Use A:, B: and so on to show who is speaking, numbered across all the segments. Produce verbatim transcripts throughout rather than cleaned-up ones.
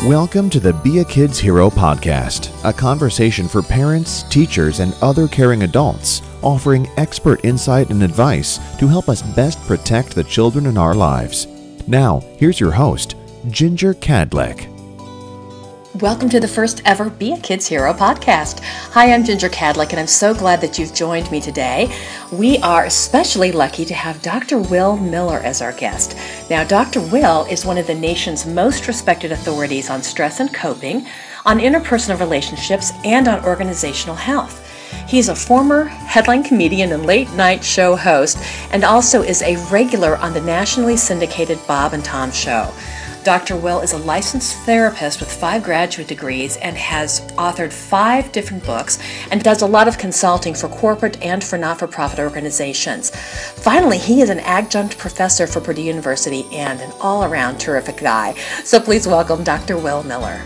A: Welcome to the Be a Kid's Hero podcast, a conversation for parents, teachers, and other caring adults, offering expert insight and advice to help us best protect the children in our lives. Now, here's your host, Ginger Cadleck.
B: Welcome to the first ever Be a Kid's Hero podcast. Hi, I'm Ginger Cadleck, and I'm so glad that you've joined me today. We are especially lucky to have Doctor Will Miller as our guest. Now, Doctor Will is one of the nation's most respected authorities on stress and coping, on interpersonal relationships, and on organizational health. He's a former headline comedian and late-night show host, and also is a regular on the nationally syndicated Bob and Tom Show. Doctor Will is a licensed therapist with five graduate degrees and has authored five different books and does a lot of consulting for corporate and for not-for-profit organizations. Finally, he is an adjunct professor for Purdue University and an all-around terrific guy. So please welcome Doctor Will Miller.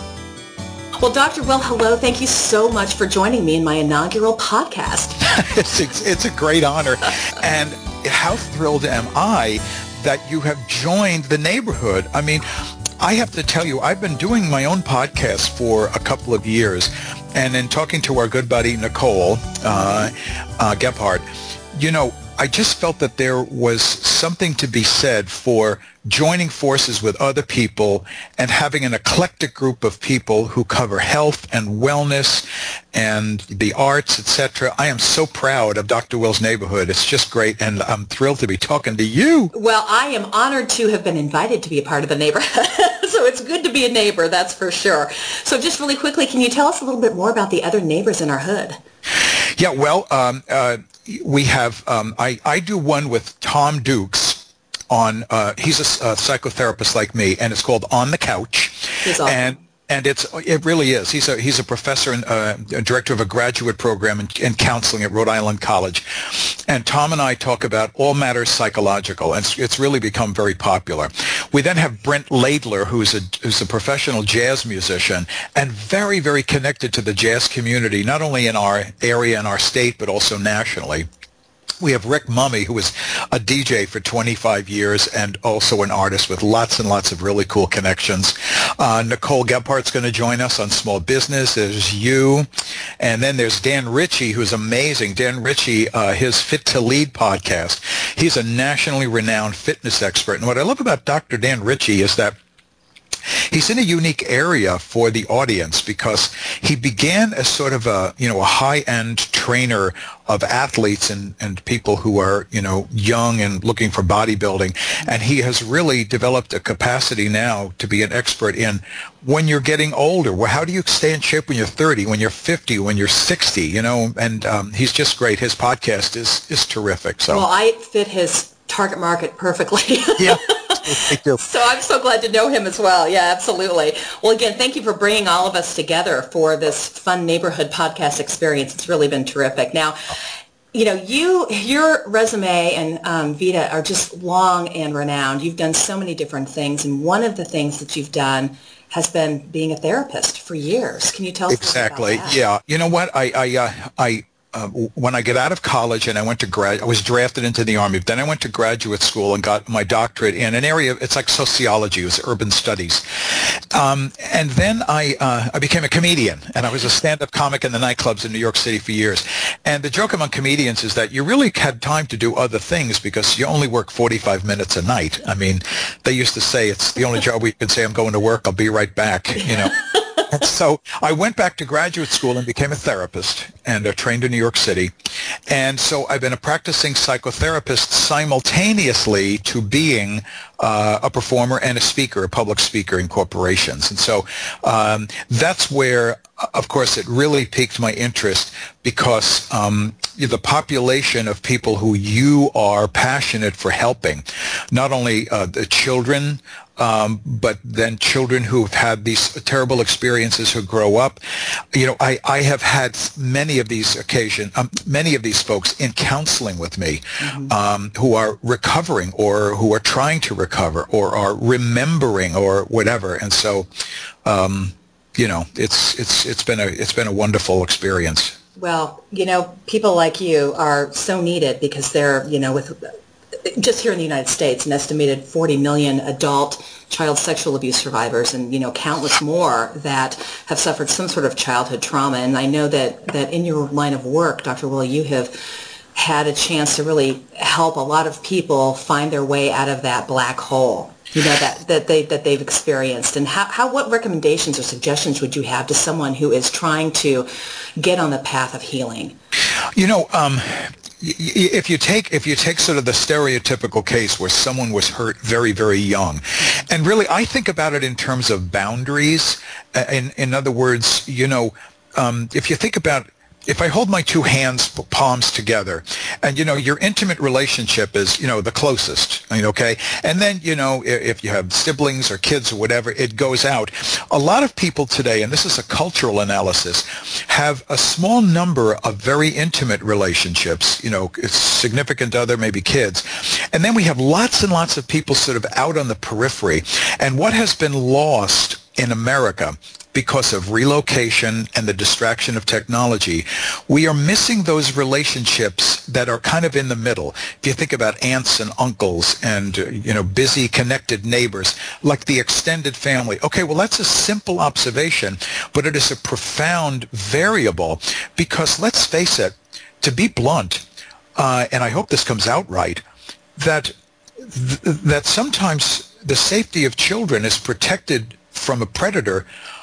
B: Well, Doctor Will, hello. Thank you so much for joining me in my inaugural podcast.
C: it's, it's a great honor. And how thrilled am I that you have joined the neighborhood. I mean, I have to tell you, I've been doing my own podcast for a couple of years, and in talking to our good buddy Nicole uh, uh, Gephardt, you know, I just felt that there was something to be said for joining forces with other people and having an eclectic group of people who cover health and wellness and the arts, et cetera. I am so proud of Doctor Will's neighborhood. It's just great, and I'm thrilled to be talking to you.
B: Well, I am honored to have been invited to be a part of the neighborhood. So it's good to be a neighbor, that's for sure. So just really quickly, can you tell us a little bit more about the other neighbors in our hood?
C: Yeah, well, um, uh, we have, um, I, I do one with Tom Dukes on, uh, he's a, a psychotherapist like me, and it's called On the Couch.
B: He's awesome.
C: And And it's it really is. He's a he's a professor and uh, a director of a graduate program in, in counseling at Rhode Island College. And Tom and I talk about all matters psychological, and it's, it's really become very popular. We then have Brent Laidler, who's a who's a professional jazz musician and very very connected to the jazz community, not only in our area and our state but also nationally. We have Rick Mummy, who was a D J for twenty-five years and also an artist with lots and lots of really cool connections. Uh, Nicole Gephardt's going to join us on small business. There's you. And then there's Dan Ritchie, who's amazing. Dan Ritchie, uh, his Fit to Lead podcast. He's a nationally renowned fitness expert. And what I love about Doctor Dan Ritchie is that he's in a unique area for the audience because he began as sort of a, you know, a high-end trainer of athletes and, and people who are, you know, young and looking for bodybuilding. And he has really developed a capacity now to be an expert in when you're getting older. Well, how do you stay in shape when you're thirty, when you're fifty, when you're sixty, you know? And um, he's just great. His podcast is, is terrific. So.
B: Well, I fit his target market perfectly.
C: Yeah.
B: So I'm so glad to know him as well. Yeah, absolutely. Well, again, thank you for bringing all of us together for this fun neighborhood podcast experience. It's really been terrific. Now, you know, you, your resume and um, Vita are just long and renowned. You've done so many different things, and one of the things that you've done has been being a therapist for years. Can you tell us
C: exactly?
B: About that?
C: Yeah. You know what? I I uh, I. Uh, when I get out of college and I went to grad, I was drafted into the Army. Then I went to graduate school and got my doctorate in an area. It's like sociology. It was urban studies. Um, and then I uh, I became a comedian, and I was a stand-up comic in the nightclubs in New York City for years. And the joke among comedians is that you really had time to do other things because you only work forty-five minutes a night. I mean, they used to say it's the only job where you can say, "I'm going to work. I'll be right back." You know. And so I went back to graduate school and became a therapist and uh, trained in New York City. And so I've been a practicing psychotherapist simultaneously to being uh, a performer and a speaker, a public speaker in corporations. And so um, that's where, of course, it really piqued my interest because um, the population of people who you are passionate for helping, not only uh, the children, Um, but then children who've had these terrible experiences who grow up. You know, I, I have had many of these occasion, um, many of these folks in counseling with me mm-hmm. um, who are recovering or who are trying to recover or are remembering or whatever. And so, um, you know, it's it's it's been a it's been a wonderful experience.
B: Well, you know, people like you are so needed because they're, you know, with just here in the United States, an estimated forty million adult child sexual abuse survivors, and you know countless more that have suffered some sort of childhood trauma. And I know that, that in your line of work, Doctor Will, you have had a chance to really help a lot of people find their way out of that black hole, you know, that, that they that they've experienced. And how, how what recommendations or suggestions would you have to someone who is trying to get on the path of healing?
C: You know, um, if you take if you take sort of the stereotypical case where someone was hurt very, very young, and really I think about it in terms of boundaries. In in other words, you know, um, if you think about, if I hold my two hands, palms together, and, you know, your intimate relationship is, you know, the closest, I mean, okay? And then, you know, if you have siblings or kids or whatever, it goes out. A lot of people today, and this is a cultural analysis, have a small number of very intimate relationships, you know, significant other, maybe kids. And then we have lots and lots of people sort of out on the periphery. And what has been lost in America because of relocation and the distraction of technology, we are missing those relationships that are kind of in the middle. If you think about aunts and uncles and, you know, busy connected neighbors, like the extended family. Okay, well, that's a simple observation, but it is a profound variable because, let's face it, to be blunt, uh, and I hope this comes out right, that th- that sometimes the safety of children is protected from a predator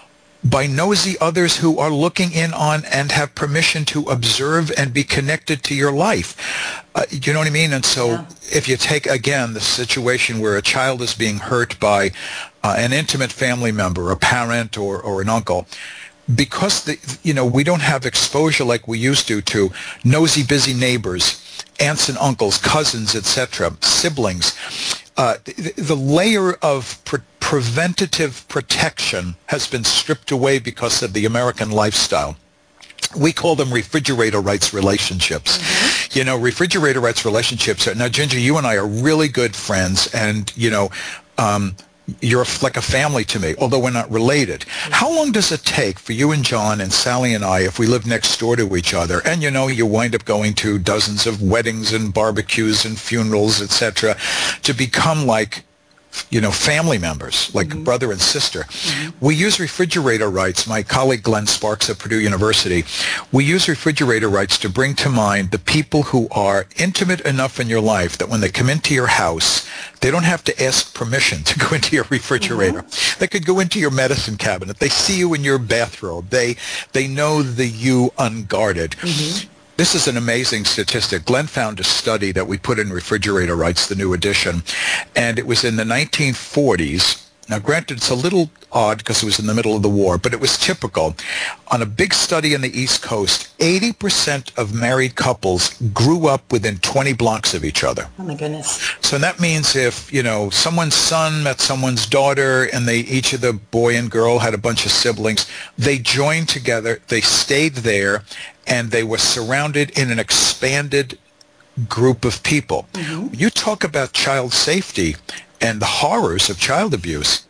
C: by nosy others who are looking in on and have permission to observe and be connected to your life. Uh, you know what I mean? And so yeah. If you take, again, the situation where a child is being hurt by uh, an intimate family member, a parent or, or an uncle, because the, you know, we don't have exposure like we used to to nosy, busy neighbors, aunts and uncles, cousins, et cetera, siblings, uh, the, the layer of pre- preventative protection has been stripped away because of the American lifestyle. We call them refrigerator rights relationships. Mm-hmm. You know, refrigerator rights relationships are, now, Ginger, you and I are really good friends, and, you know, um, you're like a family to me, although we're not related. Mm-hmm. How long does it take for you and John and Sally and I, if we live next door to each other, and, you know, you wind up going to dozens of weddings and barbecues and funerals, et cetera, to become like, you know, family members, like mm-hmm. brother and sister. Mm-hmm. We use refrigerator rights. My colleague Glenn Sparks at Purdue University, we use refrigerator rights to bring to mind the people who are intimate enough in your life that when they come into your house, they don't have to ask permission to go into your refrigerator. Mm-hmm. They could go into your medicine cabinet. They see you in your bathrobe. They, they know the you unguarded. Mm-hmm. This is an amazing statistic. Glenn found a study that we put in Refrigerator Rights, the new edition, and it was in the nineteen forties. Now, granted, it's a little odd because it was in the middle of the war, but it was typical. On a big study in the East Coast, eighty percent of married couples grew up within twenty blocks of each other.
B: Oh, my goodness.
C: So that means if, you know, someone's son met someone's daughter and they, each of the boy and girl had a bunch of siblings, they joined together, they stayed there, and they were surrounded in an expanded group of people. Mm-hmm. You talk about child safety and the horrors of child abuse.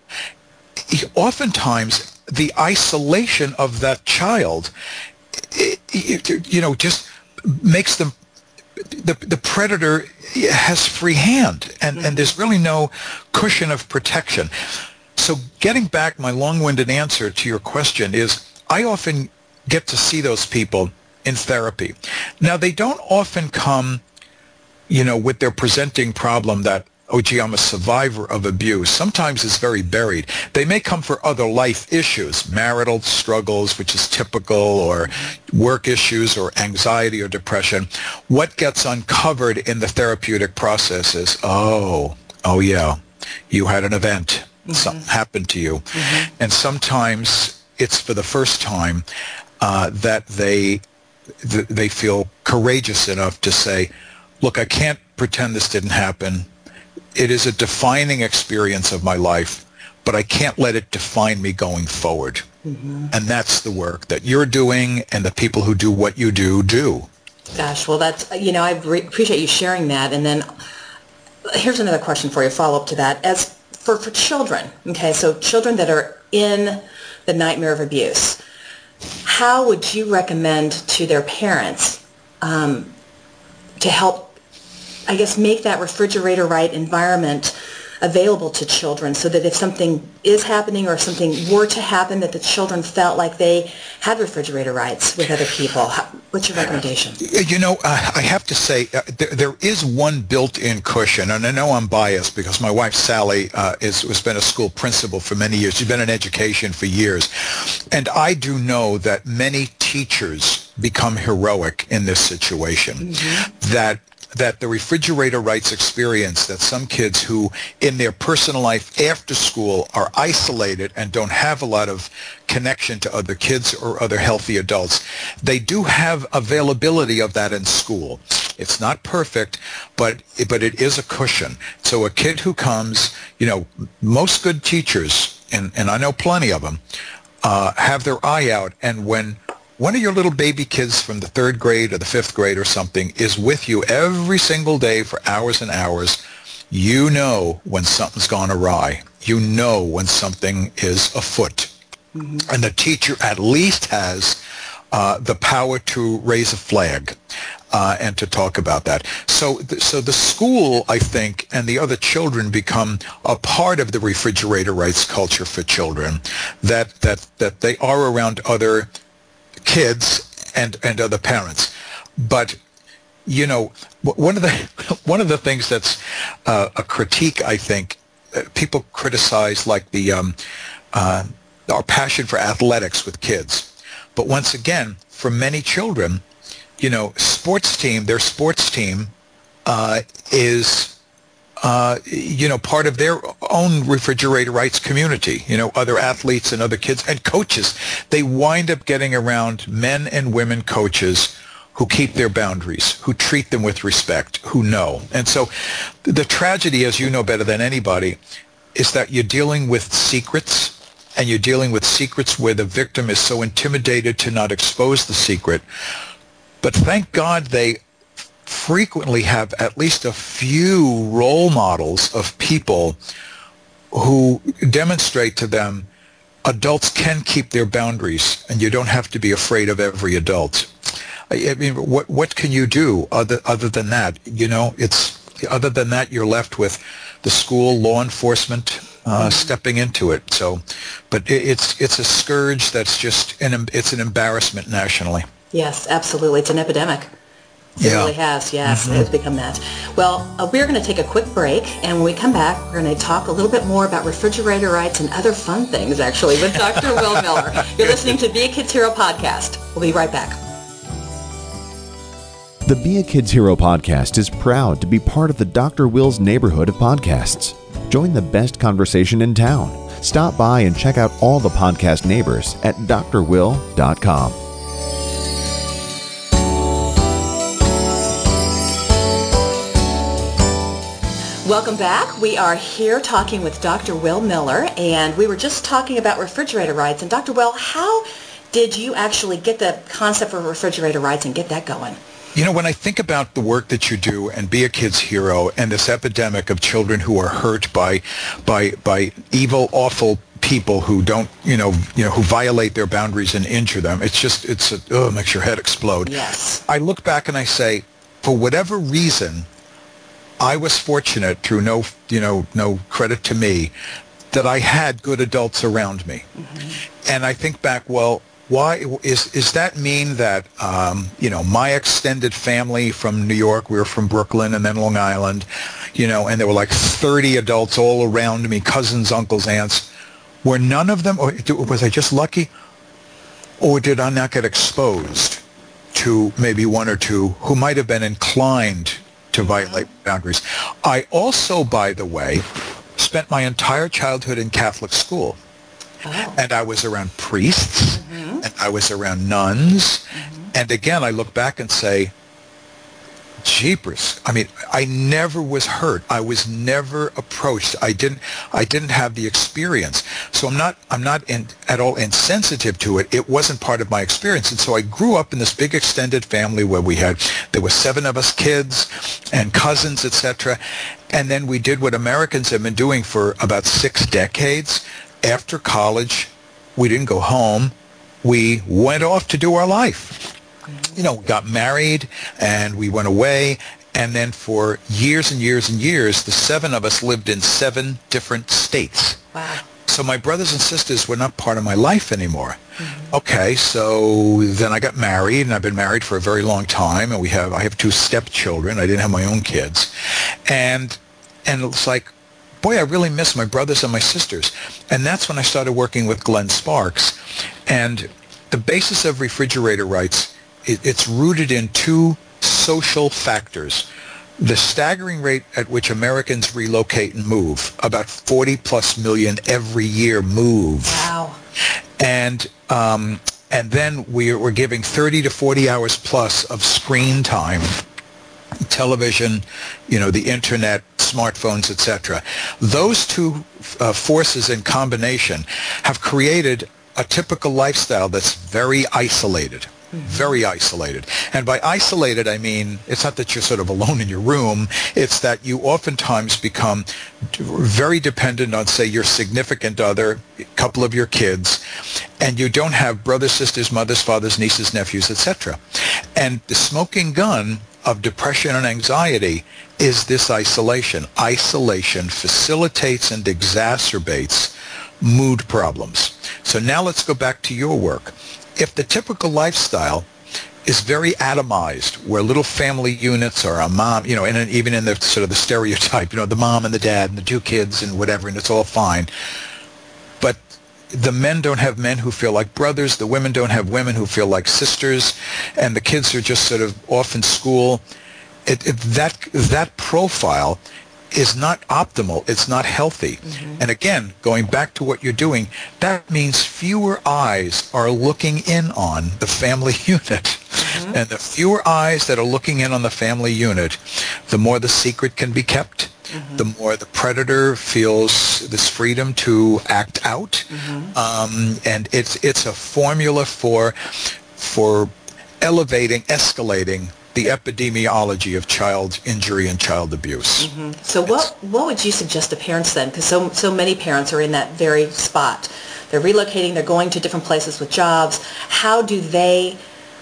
C: Oftentimes, the isolation of that child, it, it, you know, just makes them, the, the predator has free hand, and, mm-hmm. and there's really no cushion of protection. So getting back, my long-winded answer to your question is, I often get to see those people in therapy. Now, they don't often come, you know, with their presenting problem that, oh, gee, I'm a survivor of abuse. Sometimes it's very buried. They may come for other life issues, marital struggles, which is typical, or work issues, or anxiety or depression. What gets uncovered in the therapeutic process is, oh, oh yeah, you had an event. Mm-hmm. Something happened to you. Mm-hmm. And sometimes it's for the first time uh, that they th- they feel courageous enough to say, look, I can't pretend this didn't happen. It is a defining experience of my life, but I can't let it define me going forward. Mm-hmm. And that's the work that you're doing, and the people who do what you do do.
B: Gosh, well, that's, you know, I re- appreciate you sharing that. And then here's another question for you, follow up to that. As for, for children, okay, so children that are in the nightmare of abuse, how would you recommend to their parents um, to help I guess, make that refrigerator right environment available to children so that if something is happening or if something were to happen, that the children felt like they had refrigerator rights with other people? How, what's your recommendation?
C: You know, uh, I have to say uh, there, there is one built-in cushion, and I know I'm biased because my wife Sally uh, is, has been a school principal for many years. She's been in education for years. And I do know that many teachers become heroic in this situation, mm-hmm. that that the refrigerator rights experience that some kids who in their personal life after school are isolated and don't have a lot of connection to other kids or other healthy adults, they do have availability of that in school. It's not perfect, but but it is a cushion. So a kid who comes, you know, most good teachers, and, and I know plenty of them, uh, have their eye out, and when one of your little baby kids from the third grade or the fifth grade or something is with you every single day for hours and hours, you know when something's gone awry. You know when something is afoot. Mm-hmm. And the teacher at least has uh, the power to raise a flag uh, and to talk about that. So, th- so the school, I think, and the other children become a part of the refrigerator rights culture for children, that, that, that they are around other kids and, and other parents. But, you know, one of the one of the things that's uh, a critique, I think, uh, people criticize like the um, uh, our passion for athletics with kids. But once again, for many children, you know, sports team, their sports team uh, is Uh, you know, part of their own refrigerator rights community, you know, other athletes and other kids and coaches. They wind up getting around men and women coaches who keep their boundaries, who treat them with respect, who know. And so the tragedy, as you know better than anybody, is that you're dealing with secrets, and you're dealing with secrets where the victim is so intimidated to not expose the secret. But thank God they frequently have at least a few role models of people who demonstrate to them adults can keep their boundaries and you don't have to be afraid of every adult. I mean, what what can you do other other than that? You know, it's other than that you're left with the school, law enforcement uh, mm-hmm. stepping into it. So, but it, it's it's a scourge that's just an it's an embarrassment nationally.
B: Yes, absolutely, it's an epidemic. It
C: yeah.
B: really has, yes. Mm-hmm. It has become that. Well, uh, we're going to take a quick break, and when we come back, we're going to talk a little bit more about refrigerator rights and other fun things, actually, with Doctor Will Miller. You're listening to Be a Kids Hero podcast. We'll be right back.
A: The Be a Kids Hero podcast is proud to be part of the Doctor Will's neighborhood of podcasts. Join the best conversation in town. Stop by and check out all the podcast neighbors at d r will dot com.
B: Welcome back. We are here talking with Doctor Will Miller, and we were just talking about refrigerator rights. And Doctor Will, how did you actually get the concept of refrigerator rights and get that going?
C: You know, when I think about the work that you do and Be a Kid's Hero and this epidemic of children who are hurt by by by evil, awful people who don't, you know, you know, who violate their boundaries and injure them, it's just, it's, a, oh, it makes your head explode.
B: Yes.
C: I look back and I say, for whatever reason, I was fortunate, through no, you know, no credit to me, that I had good adults around me. Mm-hmm. And I think back, well, why is is that mean that um, you know, my extended family from New York, we were from Brooklyn and then Long Island, you know, and there were like thirty adults all around me, cousins, uncles, aunts. Were none of them, or was I just lucky, or did I not get exposed to maybe one or two who might have been inclined to violate boundaries? I also, by the way, spent my entire childhood in Catholic school. Oh. And I was around priests, mm-hmm. and I was around nuns. Mm-hmm. And again, I look back and say, jeepers. I mean, I never was hurt. I was never approached. I didn't I didn't have the experience. So I'm not I'm not in, at all insensitive to it. It wasn't part of my experience. And so I grew up in this big extended family where we had, there were seven of us kids and cousins, et cetera. And then we did what Americans have been doing for about six decades. After college, we didn't go home. We went off to do our life. You know, we got married and we went away, And then for years and years and years, the seven of us lived in seven different states.
B: Wow.
C: So my brothers and sisters were not part of my life anymore. Mm-hmm. Okay, so then I got married, and I've been married for a very long time, and we have I have two stepchildren. I didn't have my own kids. And and it's like, boy, I really miss my brothers and my sisters. And that's when I started working with Glenn Sparks. And the basis of refrigerator rights, it, it's rooted in two social factors. The staggering rate at which Americans relocate and move, about forty plus million every year move.
B: Wow.
C: And um, and then we're, we're giving thirty to forty hours plus of screen time, television, you know, the internet, smartphones, et cetera. Those two uh, forces in combination have created a typical lifestyle that's very isolated. Very isolated. And by isolated, I mean, it's not that you're sort of alone in your room. It's that you oftentimes become very dependent on, say, your significant other, a couple of your kids, and you don't have brothers, sisters, mothers, fathers, nieces, nephews, et cetera. And the smoking gun of depression and anxiety is this isolation. Isolation facilitates and exacerbates mood problems. So now let's go back to your work. If the typical lifestyle is very atomized, where little family units are a mom, you know, and even in the sort of the stereotype, you know, the mom and the dad and the two kids and whatever, and it's all fine. But the men don't have men who feel like brothers, the women don't have women who feel like sisters, and the kids are just sort of off in school. It, it, that that profile is not optimal. It's not healthy. Mm-hmm. And again, going back to what you're doing, that means fewer eyes are looking in on the family unit. Mm-hmm. And the fewer eyes that are looking in on the family unit, the more the secret can be kept, mm-hmm. the more the predator feels this freedom to act out. Mm-hmm. Um, and it's it's a formula for for elevating, escalating the epidemiology of child injury and child abuse.
B: Mm-hmm. So what what would you suggest to parents then? Because so so many parents are in that very spot. They're relocating, they're going to different places with jobs. How do they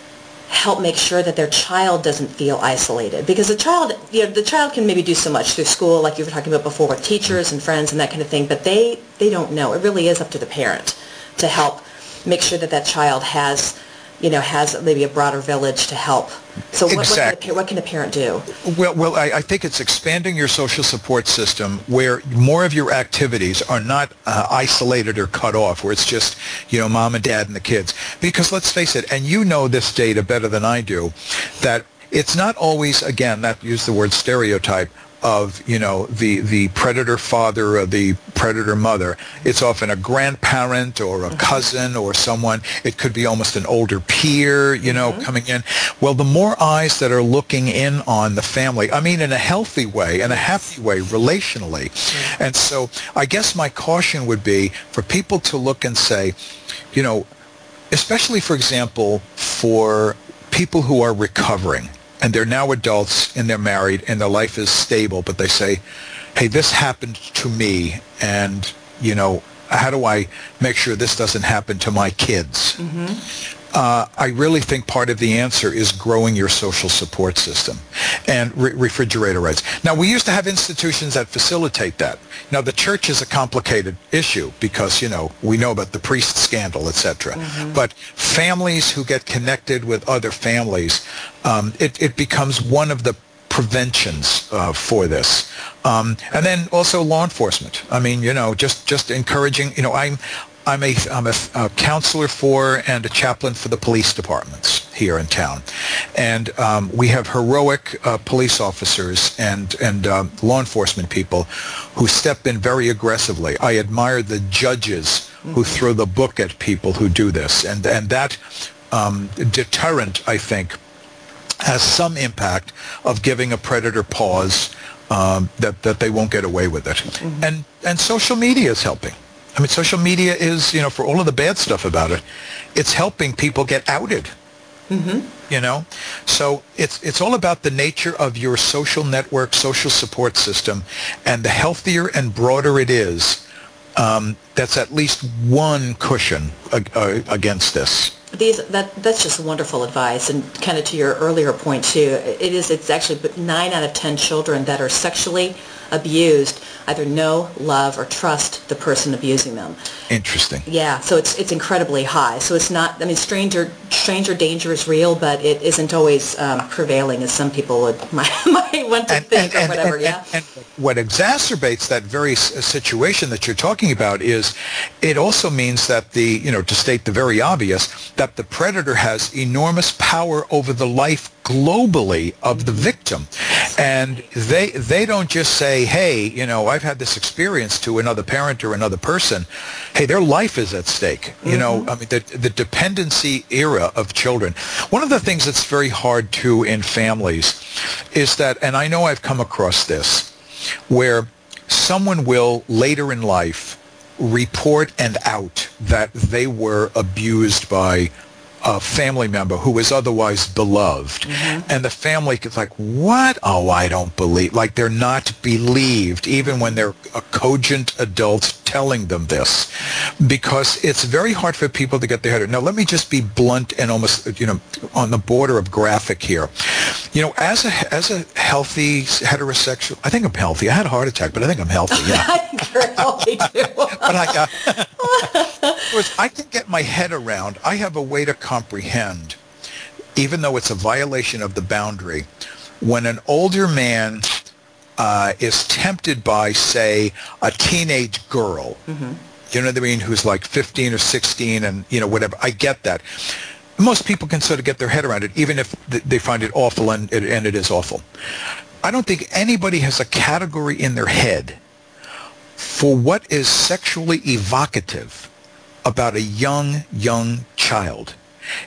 B: help make sure that their child doesn't feel isolated? Because the child, you know, the child can maybe do so much through school, like you were talking about before, with teachers and friends and that kind of thing, but they, they don't know. It really is up to the parent to help make sure that that child has, you know, has maybe a broader village to help. So what,
C: exactly.
B: what, can a, what can a parent do?
C: Well, well, I, I think it's expanding your social support system where more of your activities are not uh, isolated or cut off, where it's just, you know, mom and dad and the kids. Because let's face it, and you know this data better than I do, that it's not always, again, that use the word stereotype, of, you know, the, the predator father or the predator mother. It's often a grandparent or a cousin or someone. It could be almost an older peer, you know, mm-hmm. coming in. Well, the more eyes that are looking in on the family, I mean, in a healthy way, in a happy way, relationally. Mm-hmm. And so I guess my caution would be for people to look and say, you know, especially, for example, for people who are recovering, and they're now adults and they're married and their life is stable, but they say, hey, this happened to me, and, you know, how do I make sure this doesn't happen to my kids? Mm-hmm. Uh, I really think part of the answer is growing your social support system and re- refrigerator rights. Now, we used to have institutions that facilitate that. Now, the church is a complicated issue because, you know, we know about the priest scandal, et cetera. Mm-hmm. But families who get connected with other families, um, it, it becomes one of the preventions uh, for this. Um, and then also law enforcement. I mean, you know, just, just encouraging, you know, I'm, I'm a, I'm a, a counselor for and a chaplain for the police departments here in town. And um, we have heroic uh, police officers and, and uh, law enforcement people who step in very aggressively. I admire the judges who throw the book at people who do this. And, and that um, deterrent, I think, has some impact of giving a predator pause um, that, that they won't get away with it. Mm-hmm. And, and social media is helping. I mean, social media is, you know, for all of the bad stuff about it, it's helping people get outed, mm-hmm. you know? So it's it's all about the nature of your social network, social support system, and the healthier and broader it is, um, that's at least one cushion ag- uh, against this.
B: These that that's just wonderful advice, and kind of to your earlier point too. It is it's actually nine out of ten children that are sexually abused either know, love, or trust the person abusing them.
C: Interesting.
B: Yeah, so it's it's incredibly high. So it's not. I mean, stranger stranger danger is real, but it isn't always um, prevailing as some people would might, might want to
C: and,
B: think
C: and,
B: or whatever.
C: And,
B: yeah.
C: And, and what exacerbates that very situation that you're talking about is it also means that the you know to state the very obvious that the predator has enormous power over the life globally of the victim, and they they don't just say, hey, you know, I've had this experience to another parent or another person. Hey, their life is at stake. You mm-hmm. know, I mean, the the dependency era of children. One of the things that's very hard to in families is that, and I know I've come across this, where someone will later in life report and out that they were abused by a family member who was otherwise beloved. Mm-hmm. And the family is like, what? Oh, I don't believe. Like, they're not believed, even when they're a cogent adult telling them this, because it's very hard for people to get their head around. Now, let me just be blunt and almost, you know, on the border of graphic here. You know, as a as a healthy heterosexual, I think I'm healthy. I had a heart attack, but I think I'm healthy. Yeah.
B: I think you're healthy too.
C: But I, uh, I can get my head around. I have a way to comprehend, even though it's a violation of the boundary, when an older man uh, is tempted by, say, a teenage girl, mm-hmm. you know what I mean, who's like fifteen or sixteen and, you know, whatever. I get that. Most people can sort of get their head around it, even if th- they find it awful, and it, and it is awful. I don't think anybody has a category in their head for what is sexually evocative about a young, young child.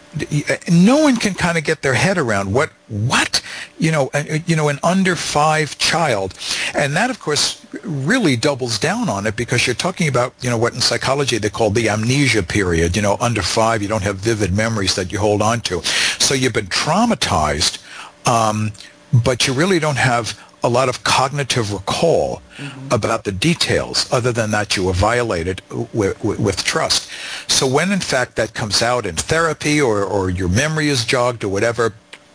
C: No one can kind of get their head around what, what, you know, you know, an under five child. And that, of course, really doubles down on it, because you're talking about, you know, what in psychology they call the amnesia period. You know, under five, you don't have vivid memories that you hold on to. So you've been traumatized, um, but you really don't have a lot of cognitive recall mm-hmm. about the details, other than that you were violated with, with, with trust. So when, in fact, that comes out in therapy, or, or your memory is jogged or whatever,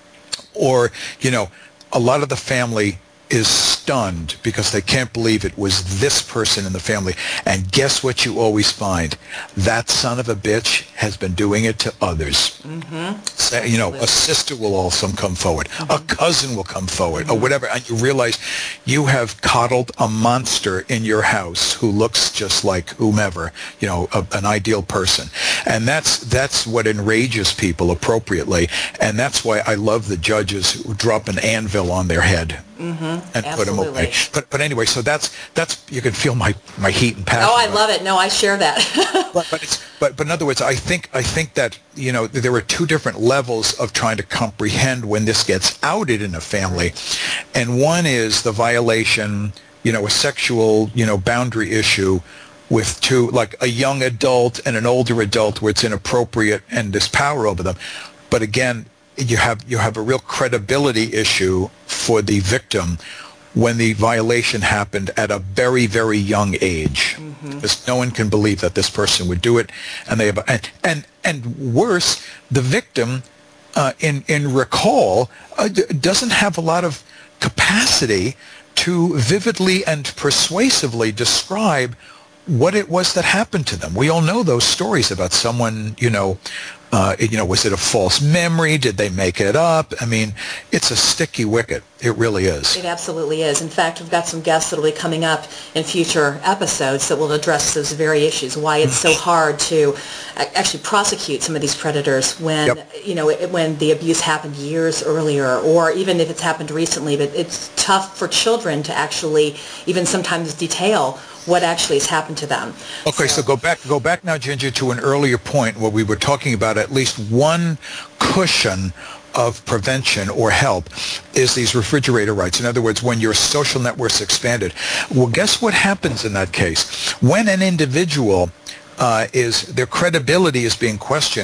C: or, you know, a lot of the family is stunned because they can't believe it was this person in the family. And guess what you always find? That son of a bitch has been doing it to others. Mm-hmm. So, you know, a sister will also come forward. Mm-hmm. A cousin will come forward, mm-hmm. or whatever. And you realize you have coddled a monster in your house who looks just like whomever, you know, a, an ideal person. And that's that's what enrages people appropriately. And that's why I love the judges who drop an anvil on their head. Mm-hmm. And
B: Absolutely.
C: Put them away. But but anyway, so that's that's you can feel my, my heat and passion.
B: Oh, I love it. No, I share that.
C: but but, it's, but but in other words, I think I think that, you know, there are two different levels of trying to comprehend when this gets outed in a family, and one is the violation, you know, a sexual, you know, boundary issue with two, like a young adult and an older adult, where it's inappropriate and there's power over them. But again, you have you have a real credibility issue for the victim when the violation happened at a very, very young age, mm-hmm. because no one can believe that this person would do it, and they have, and and, and worse, the victim uh, in in recall uh, d- doesn't have a lot of capacity to vividly and persuasively describe what it was that happened to them. We all know those stories about someone, you know, uh, you know, was it a false memory? Did they make it up? I mean, it's a sticky wicket. It really is.
B: It absolutely is. In fact, we've got some guests that will be coming up in future episodes that will address those very issues, why it's so hard to actually prosecute some of these predators when, yep. you know, when the abuse happened years earlier, or even if it's happened recently. But it's tough for children to actually even sometimes detail what actually has happened to them.
C: Okay, so, so go back go back now, Ginger, to an earlier point where we were talking about at least one cushion of prevention or help is these refrigerator rights. In other words, when your social network's expanded. Well, guess what happens in that case? When an individual uh, is, their credibility is being questioned,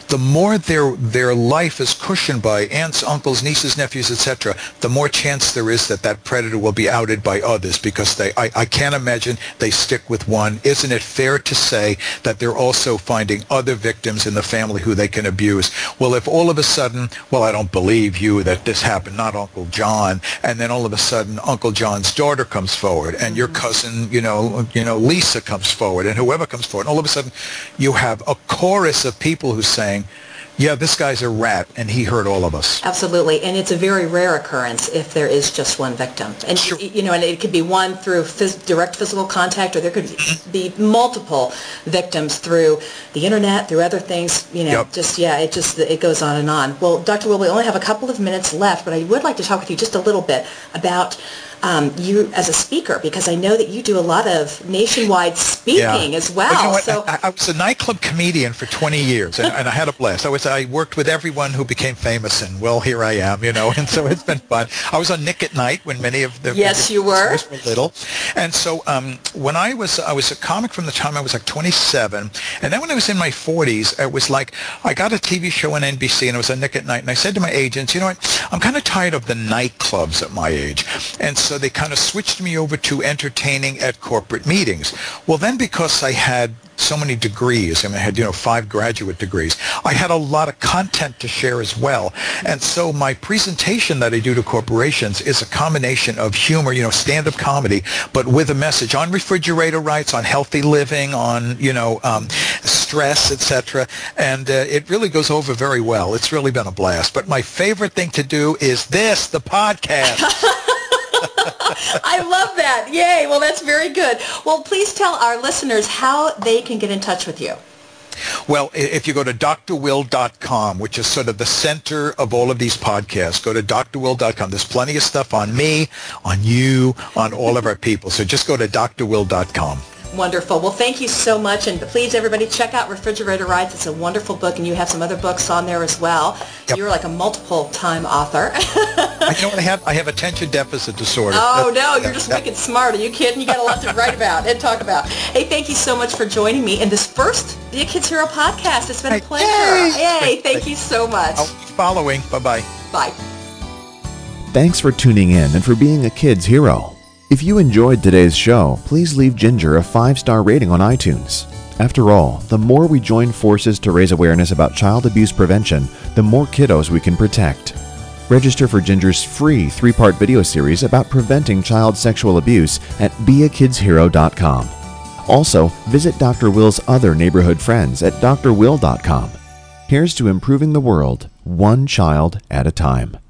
C: the more their their life is cushioned by aunts, uncles, nieces, nephews, et cetera, the more chance there is that that predator will be outed by others, because they I, I can't imagine they stick with one. Isn't it fair to say that they're also finding other victims in the family who they can abuse? Well, if all of a sudden, well, I don't believe you that this happened, not Uncle John, and then all of a sudden Uncle John's daughter comes forward, and your cousin, you know, you know, Lisa comes forward, and whoever comes forward, and all of a sudden you have a chorus of people who's saying, yeah, this guy's a rat, and he hurt all of us.
B: Absolutely, and it's a very rare occurrence if there is just one victim. And, sure. you know, and it could be one through phys- direct physical contact, or there could be multiple victims through the internet, through other things, you know, yep. just, yeah, it just, it goes on and on. Well, Doctor Will, we only have a couple of minutes left, but I would like to talk with you just a little bit about Um, you as a speaker, because I know that you do a lot of nationwide speaking yeah. as well.
C: well you know
B: so
C: I, I was a nightclub comedian for twenty years, and, and I had a blast. I was I worked with everyone who became famous, and well, here I am, you know, and so it's been fun. I was on Nick at Night when many of the
B: yes,
C: the,
B: you were.
C: were little, and so um, when I was I was a comic from the time I was like twenty-seven, and then when I was in my forties, it was like I got a T V show on N B C, and it was on Nick at Night, and I said to my agents, you know what, I'm kind of tired of the nightclubs at my age, and so they kind of switched me over to entertaining at corporate meetings. Well, then because I had so many degrees, I mean, I had, you know, five graduate degrees, I had a lot of content to share as well. And so my presentation that I do to corporations is a combination of humor, you know, stand-up comedy, but with a message on refrigerator rights, on healthy living, on, you know, um, stress, et cetera. And uh, it really goes over very well. It's really been a blast. But my favorite thing to do is this, the podcast.
B: I love that. Yay. Well, that's very good. Well, please tell our listeners how they can get in touch with you.
C: Well, if you go to D R will dot com, which is sort of the center of all of these podcasts, go to D R will dot com. There's plenty of stuff on me, on you, on all of our people. So just go to D R will dot com.
B: Wonderful. Well, thank you so much. And please, everybody, check out Refrigerator Rights. It's a wonderful book, and you have some other books on there as well. Yep. You're like a multiple-time author.
C: I know what I have. I have attention deficit disorder.
B: Oh, That's, no, you're just that, wicked smart. Are you kidding? You got a lot to write about and talk about. Hey, thank you so much for joining me in this first Be a Kids Hero podcast. It's been a pleasure. Yay! Yay. Thank you so much.
C: I'll be following. Bye-bye.
B: Bye.
A: Thanks for tuning in and for being a kid's hero. If you enjoyed today's show, please leave Ginger a five-star rating on iTunes. After all, the more we join forces to raise awareness about child abuse prevention, the more kiddos we can protect. Register for Ginger's free three-part video series about preventing child sexual abuse at be a kids hero dot com. Also, visit Doctor Will's other neighborhood friends at D R will dot com. Here's to improving the world, one child at a time.